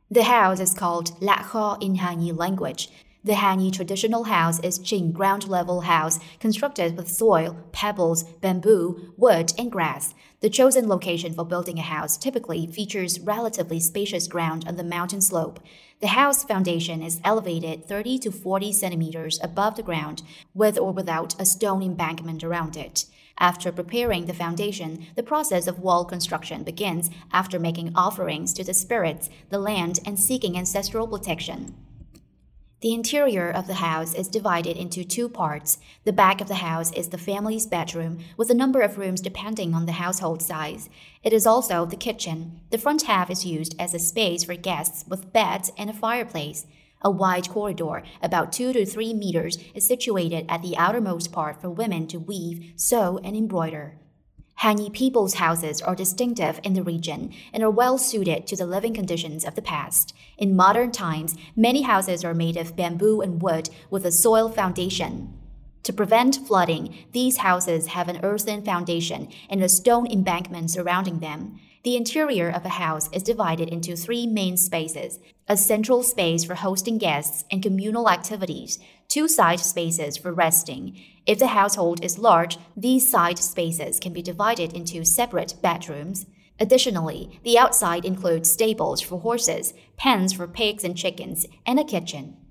The house is called La Kho in Han language. The Han traditional house is Jing ground-level house constructed with soil, pebbles, bamboo, wood, and grass. The chosen location for building a house typically features relatively spacious ground on the mountain slope. The house foundation is elevated 30 to 40 centimeters above the ground, with or without a stone embankment around it. After preparing the foundation, the process of wall construction begins after making offerings to the spirits, the land, and seeking ancestral protection. The interior of the house is divided into two parts. The back of the house is the family's bedroom, with a number of rooms depending on the household size. It is also the kitchen. The front half is used as a space for guests with beds and a fireplace. A wide corridor, about 2 to 3 meters, is situated at the outermost part for women to weave, sew, and embroider. Han people's houses are distinctive in the region and are well suited to the living conditions of the past. In modern times, many houses are made of bamboo and wood with a soil foundation. To prevent flooding, these houses have an earthen foundation and a stone embankment surrounding them. The interior of a house is divided into three main spaces: a central space for hosting guests and communal activities, two side spaces for resting. If the household is large, these side spaces can be divided into separate bedrooms. Additionally, the outside includes stables for horses, pens for pigs and chickens, and a kitchen.